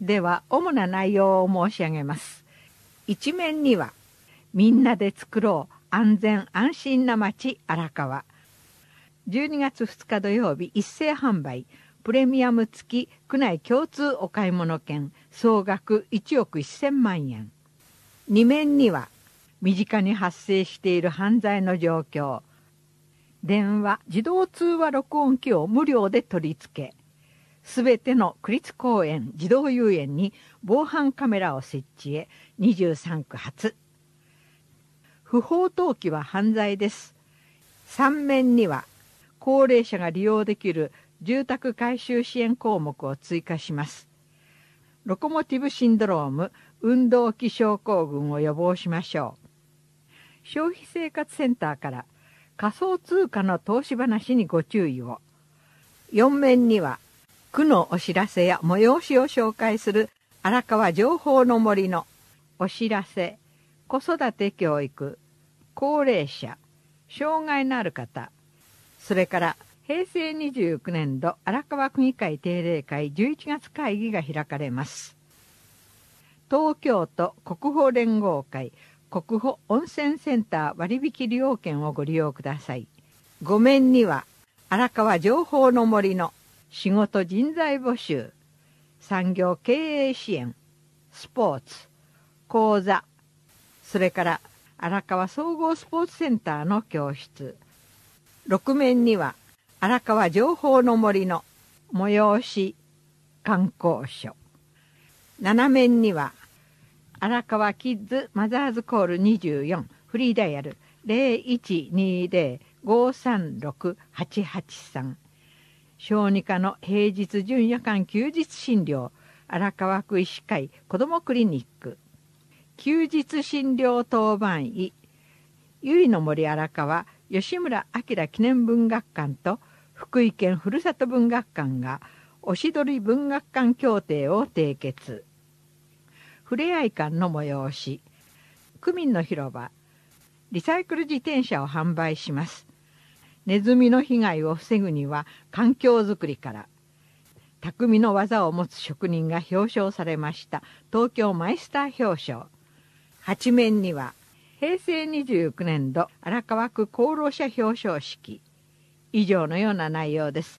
では主な内容を申し上げます。一面には、みんなで作ろう安全安心な街荒川。12月2日土曜日一斉販売、プレミアム付き区内共通お買い物券、総額1億1000万円。2面には、身近に発生している犯罪の状況。電話、自動通話録音機を無料で取り付け、すべての区立公園、児童遊園に防犯カメラを設置へ23区発。不法投棄は犯罪です。3面には、高齢者が利用できる住宅改修支援項目を追加します。ロコモティブシンドローム、運動器症候群を予防しましょう。消費生活センターから仮想通貨の投資話にご注意を。4面には、区のお知らせや催しを紹介する荒川情報の森のお知らせ、子育て教育、高齢者、障害のある方、それから平成29年度荒川区議会定例会11月会議が開かれます。東京都国保連合会国保温泉センター割引利用券をご利用ください。5面には荒川情報の森の仕事人材募集、産業経営支援、スポーツ、講座、それから荒川総合スポーツセンターの教室。6面には荒川情報の森の催し観光所。7面には荒川キッズマザーズコール24フリーダイヤル 0120-536-883 小児科の平日準夜間休日診療荒川区医師会子どもクリニック休日診療当番医ゆいの森荒川吉村明記念文学館と福井県ふるさと文学館がおしどり文学館協定を締結。ふれあい館の催し、区民の広場、リサイクル自転車を販売します。ネズミの被害を防ぐには環境づくりから。匠の技を持つ職人が表彰されました東京マイスター表彰。8面には平成29年度荒川区功労者表彰式。以上のような内容です。